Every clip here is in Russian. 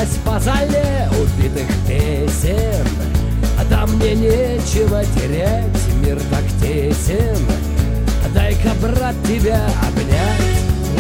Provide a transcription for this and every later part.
раскатилась по зале убитых песен. Да мне нечего терять, мир так тесен. Дай-ка, брат, тебя обнять.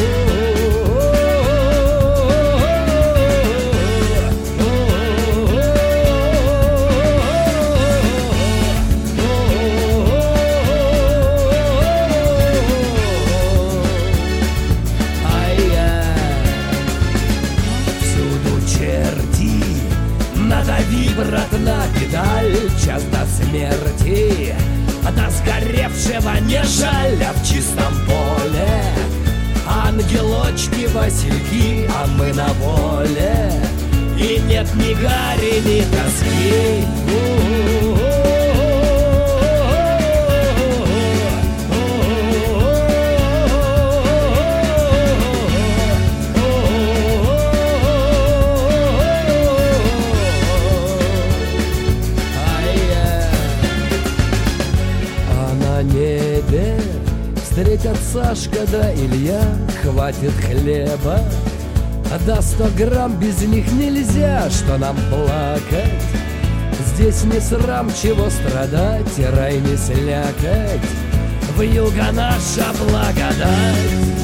Надави, брат, на педаль, час до смерти, до сгоревшего не жаль, а в чистом поле ангелочки, васильки, а мы на воле, и нет ни гари, ни тоски. Небе встретят Сашка да Илья, хватит хлеба, да 100 грамм без них нельзя, что нам плакать. Здесь не срам, чего страдать, и рай не слякоть, вьюга наша благодать.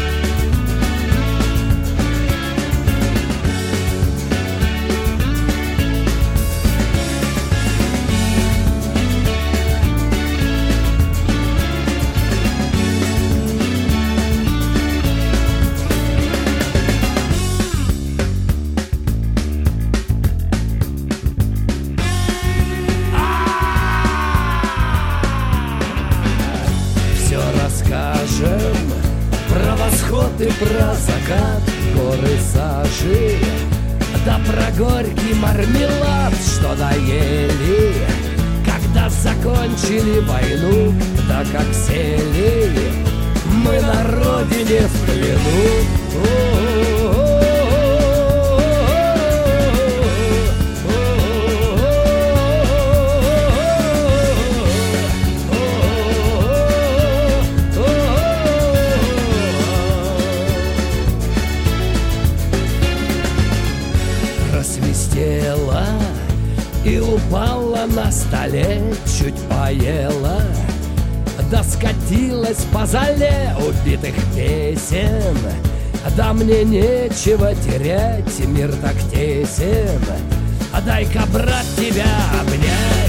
Расскажем про восход и про закат, горы сажи, да про горький мармелад, что доели, когда закончили войну, да как сели мы на родине в плену. Свистела и упала на столе, чуть поела, да скатилась по зале убитых песен. Да мне нечего терять, мир так тесен, дай-ка, брат, тебя обнять.